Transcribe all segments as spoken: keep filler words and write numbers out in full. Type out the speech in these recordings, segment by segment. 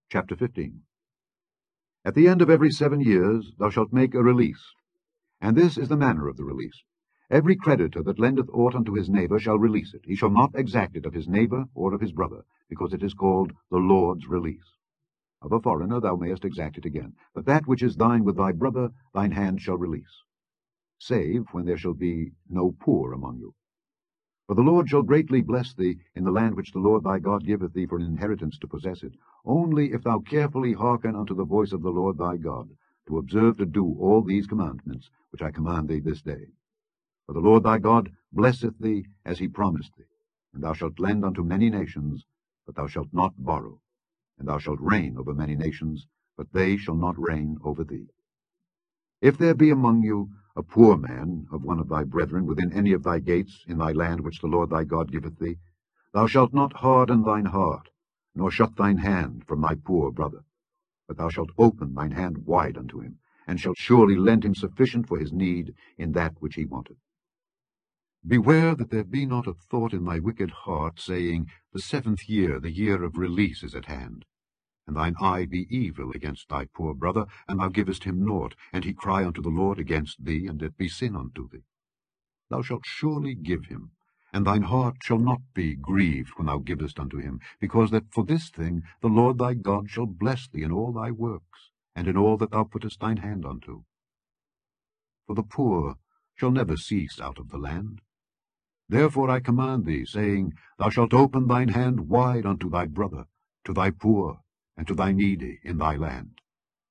Chapter fifteen. At the end of every seven years thou shalt make a release. And this is the manner of the release. Every creditor that lendeth aught unto his neighbour shall release it. He shall not exact it of his neighbour or of his brother, because it is called the Lord's release. Of a foreigner thou mayest exact it again, but that which is thine with thy brother thine hand shall release, save when there shall be no poor among you. For the Lord shall greatly bless thee in the land which the Lord thy God giveth thee for an inheritance to possess it, only if thou carefully hearken unto the voice of the Lord thy God, to observe to do all these commandments which I command thee this day. For the Lord thy God blesseth thee as he promised thee, and thou shalt lend unto many nations, but thou shalt not borrow, and thou shalt reign over many nations, but they shall not reign over thee. If there be among you a poor man of one of thy brethren within any of thy gates in thy land which the Lord thy God giveth thee, thou shalt not harden thine heart, nor shut thine hand from thy poor brother, but thou shalt open thine hand wide unto him, and shalt surely lend him sufficient for his need in that which he wanteth. Beware that there be not a thought in thy wicked heart, saying, The seventh year, the year of release, is at hand. And thine eye be evil against thy poor brother, and thou givest him naught, and he cry unto the Lord against thee, and it be sin unto thee. Thou shalt surely give him, and thine heart shall not be grieved when thou givest unto him, because that for this thing the Lord thy God shall bless thee in all thy works, and in all that thou puttest thine hand unto. For the poor shall never cease out of the land. Therefore I command thee, saying, Thou shalt open thine hand wide unto thy brother, to thy poor, and to thy needy in thy land.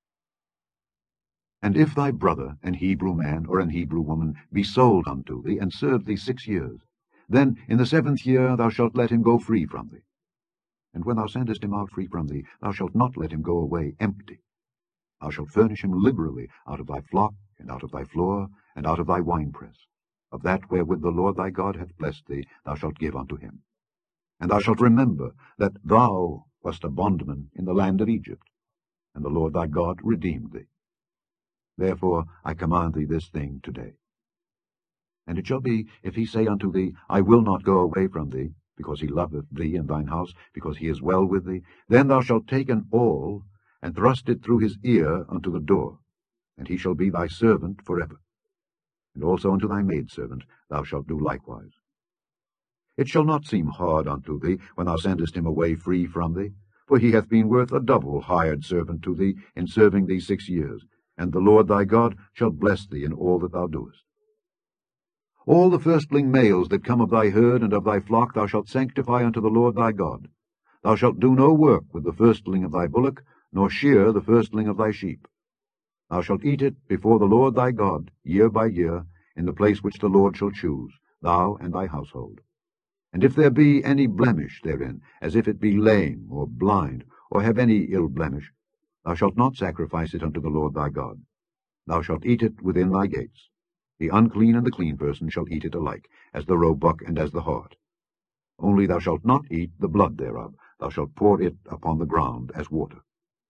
And if thy brother, an Hebrew man or an Hebrew woman, be sold unto thee, and serve thee six years, then in the seventh year thou shalt let him go free from thee. And when thou sendest him out free from thee, thou shalt not let him go away empty. Thou shalt furnish him liberally out of thy flock, and out of thy floor, and out of thy winepress. Of that wherewith the Lord thy God hath blessed thee, thou shalt give unto him. And thou shalt remember that thou wast a bondman in the land of Egypt, and the Lord thy God redeemed thee. Therefore I command thee this thing today. And it shall be, if he say unto thee, I will not go away from thee, because he loveth thee and thine house, because he is well with thee, then thou shalt take an awl, and thrust it through his ear unto the door, and he shall be thy servant for ever. And also unto thy maidservant thou shalt do likewise. It shall not seem hard unto thee when thou sendest him away free from thee, for he hath been worth a double hired servant to thee in serving thee six years, and the Lord thy God shall bless thee in all that thou doest. All the firstling males that come of thy herd and of thy flock thou shalt sanctify unto the Lord thy God. Thou shalt do no work with the firstling of thy bullock, nor shear the firstling of thy sheep. Thou shalt eat it before the Lord thy God, year by year, in the place which the Lord shall choose, thou and thy household. And if there be any blemish therein, as if it be lame, or blind, or have any ill blemish, thou shalt not sacrifice it unto the Lord thy God. Thou shalt eat it within thy gates. The unclean and the clean person shall eat it alike, as the roebuck and as the hart. Only thou shalt not eat the blood thereof, thou shalt pour it upon the ground as water.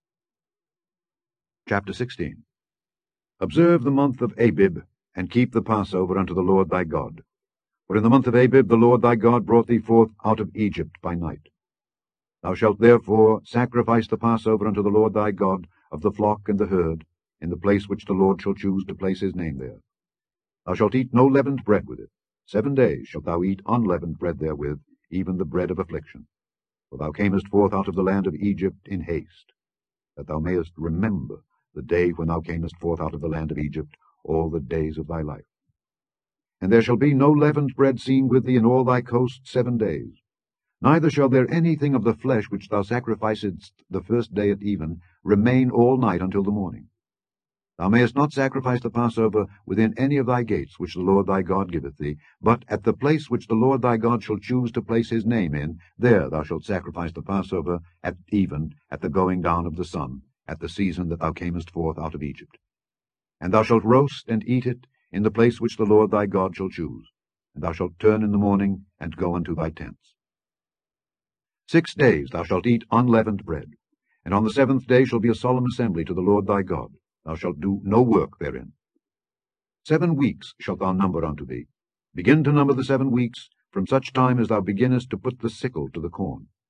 Chapter sixteen. Observe the month of Abib, and keep the Passover unto the Lord thy God. For in the month of Abib the Lord thy God brought thee forth out of Egypt by night. Thou shalt therefore sacrifice the Passover unto the Lord thy God of the flock and the herd, in the place which the Lord shall choose to place his name there. Thou shalt eat no leavened bread with it. Seven days shalt thou eat unleavened bread therewith, even the bread of affliction. For thou camest forth out of the land of Egypt in haste, that thou mayest remember the day when thou camest forth out of the land of Egypt all the days of thy life. And there shall be no leavened bread seen with thee in all thy coast seven days. Neither shall there anything of the flesh which thou sacrificedst the first day at even remain all night until the morning. Thou mayest not sacrifice the Passover within any of thy gates which the Lord thy God giveth thee, but at the place which the Lord thy God shall choose to place his name in, there thou shalt sacrifice the Passover at even, at the going down of the sun, at the season that thou camest forth out of Egypt. And thou shalt roast and eat it in the place which the Lord thy God shall choose, and thou shalt turn in the morning, and go unto thy tents. Six days thou shalt eat unleavened bread, and on the seventh day shall be a solemn assembly to the Lord thy God. Thou shalt do no work therein. Seven weeks shalt thou number unto thee. Begin to number the seven weeks, from such time as thou beginnest to put the sickle to the corn.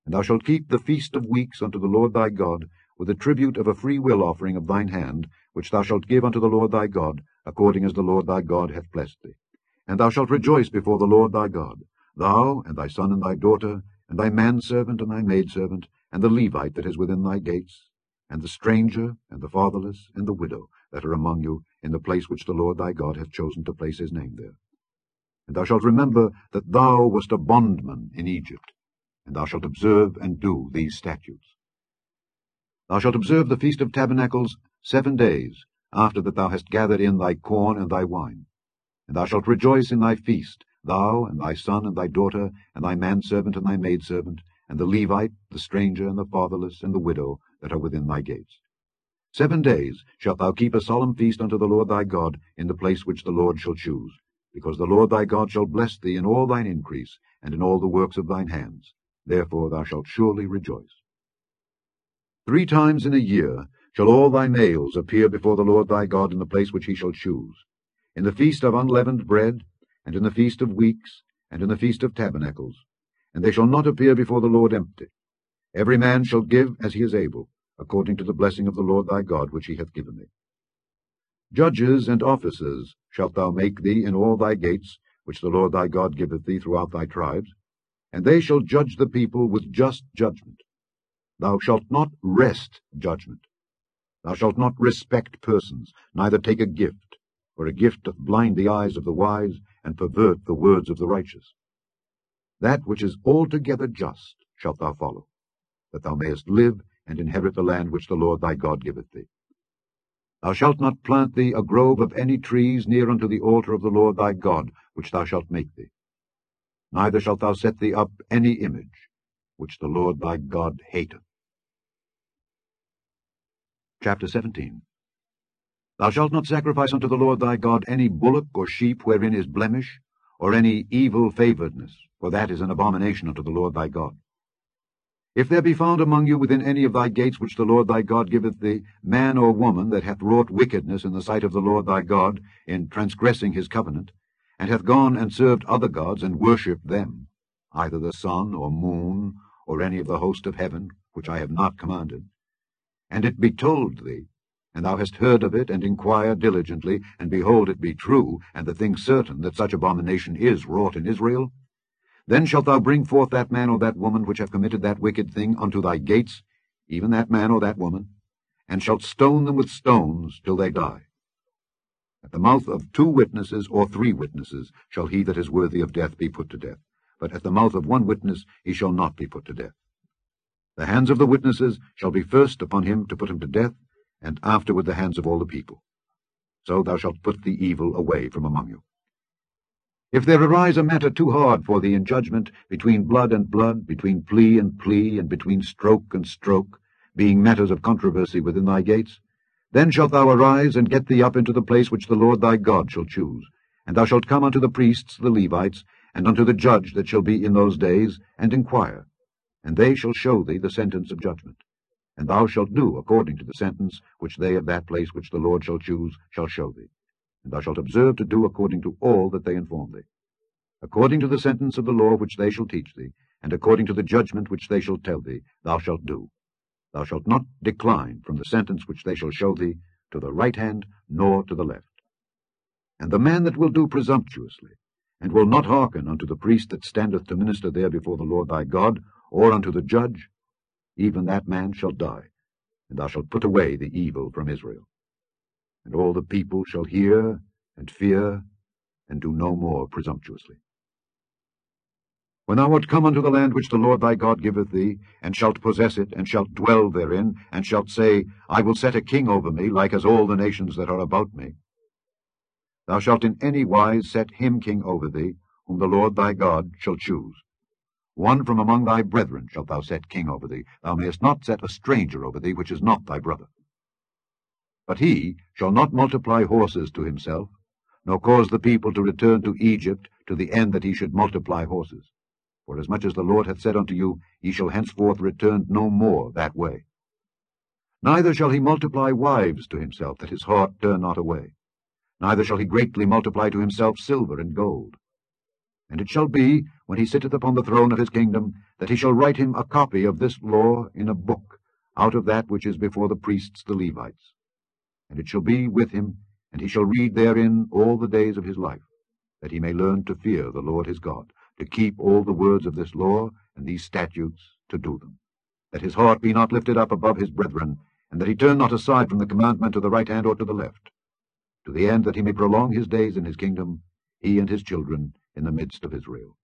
And thou shalt keep the feast of weeks unto the Lord thy God, with a tribute of a free will offering of thine hand, which thou shalt give unto the Lord thy God, according as the Lord thy God hath blessed thee. And thou shalt rejoice before the Lord thy God, thou, and thy son and thy daughter, and thy manservant and thy maidservant, and the Levite that is within thy gates, and the stranger, and the fatherless, and the widow that are among you, in the place which the Lord thy God hath chosen to place his name there. And thou shalt remember that thou wast a bondman in Egypt, and thou shalt observe and do these statutes. Thou shalt observe the Feast of Tabernacles seven days, after that thou hast gathered in thy corn and thy wine. And thou shalt rejoice in thy feast, thou, and thy son, and thy daughter, and thy manservant, and thy maidservant, and the Levite, the stranger, and the fatherless, and the widow, that are within thy gates. Seven days shalt thou keep a solemn feast unto the Lord thy God, in the place which the Lord shall choose, because the Lord thy God shall bless thee in all thine increase, and in all the works of thine hands. Therefore thou shalt surely rejoice. Three times in a year shall all thy males appear before the Lord thy God in the place which he shall choose, in the feast of unleavened bread, and in the feast of weeks, and in the feast of tabernacles. And they shall not appear before the Lord empty. Every man shall give as he is able, according to the blessing of the Lord thy God which he hath given thee. Judges and officers shalt thou make thee in all thy gates, which the Lord thy God giveth thee throughout thy tribes, and they shall judge the people with just judgment. Thou shalt not wrest judgment. Thou shalt not respect persons, neither take a gift, for a gift doth blind the eyes of the wise, and pervert the words of the righteous. That which is altogether just shalt thou follow, that thou mayest live and inherit the land which the Lord thy God giveth thee. Thou shalt not plant thee a grove of any trees near unto the altar of the Lord thy God, which thou shalt make thee. Neither shalt thou set thee up any image, which the Lord thy God hateth. Chapter seventeen. Thou shalt not sacrifice unto the Lord thy God any bullock or sheep wherein is blemish, or any evil favouredness, for that is an abomination unto the Lord thy God. If there be found among you within any of thy gates which the Lord thy God giveth thee, man or woman that hath wrought wickedness in the sight of the Lord thy God, in transgressing his covenant, and hath gone and served other gods, and worshipped them, either the sun or moon, or any of the host of heaven, which I have not commanded, and it be told thee, and thou hast heard of it, and inquired diligently, and behold it be true, and the thing certain, that such abomination is wrought in Israel, then shalt thou bring forth that man or that woman which have committed that wicked thing unto thy gates, even that man or that woman, and shalt stone them with stones till they die. At the mouth of two witnesses or three witnesses shall he that is worthy of death be put to death, but at the mouth of one witness he shall not be put to death. The hands of the witnesses shall be first upon him to put him to death, and afterward the hands of all the people. So thou shalt put the evil away from among you. If there arise a matter too hard for thee in judgment, between blood and blood, between plea and plea, and between stroke and stroke, being matters of controversy within thy gates, then shalt thou arise and get thee up into the place which the Lord thy God shall choose, and thou shalt come unto the priests, the Levites, and unto the judge that shall be in those days, and inquire, and they shall show thee the sentence of judgment. And thou shalt do according to the sentence which they of that place which the Lord shall choose shall show thee. And thou shalt observe to do according to all that they inform thee. According to the sentence of the law which they shall teach thee, and according to the judgment which they shall tell thee, thou shalt do. Thou shalt not decline from the sentence which they shall show thee, to the right hand, nor to the left. And the man that will do presumptuously, and will not hearken unto the priest that standeth to minister there before the Lord thy God, or unto the judge, even that man shall die, and thou shalt put away the evil from Israel. And all the people shall hear and fear, and do no more presumptuously. When thou art come unto the land which the Lord thy God giveth thee, and shalt possess it, and shalt dwell therein, and shalt say, I will set a king over me, like as all the nations that are about me, thou shalt in any wise set him king over thee, whom the Lord thy God shall choose. One from among thy brethren shalt thou set king over thee. Thou mayest not set a stranger over thee, which is not thy brother. But he shall not multiply horses to himself, nor cause the people to return to Egypt, to the end that he should multiply horses. Forasmuch as the Lord hath said unto you, Ye shall henceforth return no more that way. Neither shall he multiply wives to himself, that his heart turn not away. Neither shall he greatly multiply to himself silver and gold. And it shall be, when he sitteth upon the throne of his kingdom, that he shall write him a copy of this law in a book, out of that which is before the priests the Levites. And it shall be with him, and he shall read therein all the days of his life, that he may learn to fear the Lord his God, to keep all the words of this law and these statutes, to do them, that his heart be not lifted up above his brethren, and that he turn not aside from the commandment to the right hand or to the left, to the end that he may prolong his days in his kingdom, he and his children, in the midst of Israel.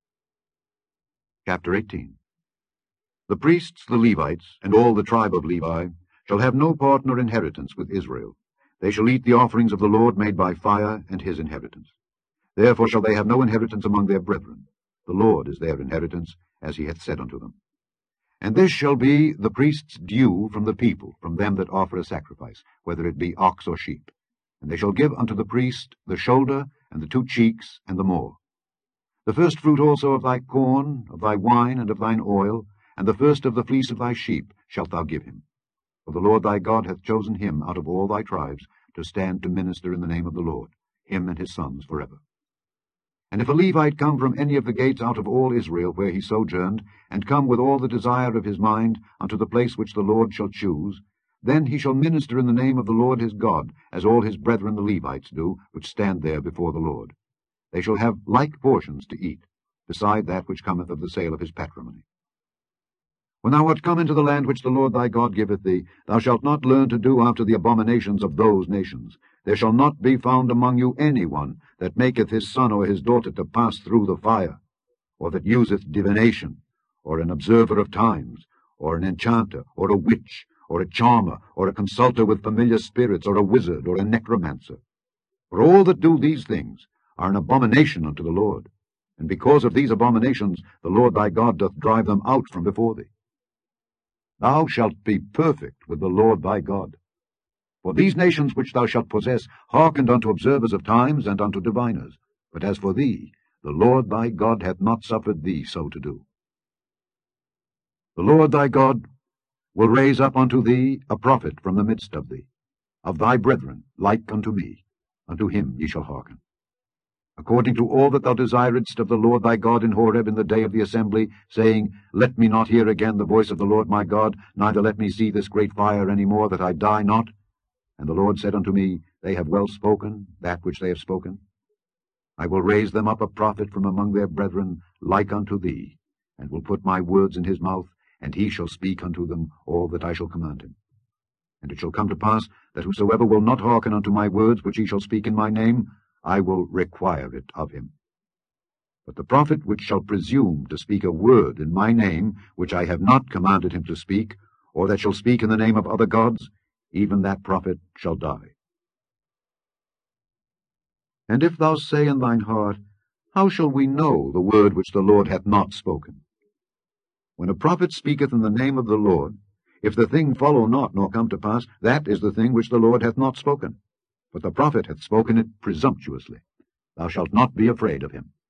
Chapter eighteen. The priests, the Levites, and all the tribe of Levi, shall have no part nor inheritance with Israel. They shall eat the offerings of the Lord made by fire, and his inheritance. Therefore shall they have no inheritance among their brethren. The Lord is their inheritance, as he hath said unto them. And this shall be the priest's due from the people, from them that offer a sacrifice, whether it be ox or sheep. And they shall give unto the priest the shoulder, and the two cheeks, and the maw. The first fruit also of thy corn, of thy wine, and of thine oil, and the first of the fleece of thy sheep shalt thou give him. For the Lord thy God hath chosen him out of all thy tribes to stand to minister in the name of the Lord, him and his sons forever. And if a Levite come from any of the gates out of all Israel where he sojourned, and come with all the desire of his mind unto the place which the Lord shall choose, then he shall minister in the name of the Lord his God, as all his brethren the Levites do, which stand there before the Lord. They shall have like portions to eat, beside that which cometh of the sale of his patrimony. When thou art come into the land which the Lord thy God giveth thee, thou shalt not learn to do after the abominations of those nations. There shall not be found among you any one that maketh his son or his daughter to pass through the fire, or that useth divination, or an observer of times, or an enchanter, or a witch, or a charmer, or a consulter with familiar spirits, or a wizard, or a necromancer. For all that do these things are an abomination unto the Lord, and because of these abominations the Lord thy God doth drive them out from before thee. Thou shalt be perfect with the Lord thy God. For these nations which thou shalt possess hearkened unto observers of times and unto diviners. But as for thee, the Lord thy God hath not suffered thee so to do. The Lord thy God will raise up unto thee a prophet from the midst of thee, of thy brethren, like unto me. Unto him ye shall hearken. According to all that thou desiredst of the Lord thy God in Horeb in the day of the assembly, saying, Let me not hear again the voice of the Lord my God, neither let me see this great fire any more, that I die not. And the Lord said unto me, They have well spoken that which they have spoken. I will raise them up a prophet from among their brethren, like unto thee, and will put my words in his mouth, and he shall speak unto them all that I shall command him. And it shall come to pass, that whosoever will not hearken unto my words which he shall speak in my name, I will require it of him. But the prophet which shall presume to speak a word in my name, which I have not commanded him to speak, or that shall speak in the name of other gods, even that prophet shall die. And if thou say in thine heart, How shall we know the word which the Lord hath not spoken? When a prophet speaketh in the name of the Lord, if the thing follow not, nor come to pass, that is the thing which the Lord hath not spoken. But the prophet hath spoken it presumptuously. Thou shalt not be afraid of him.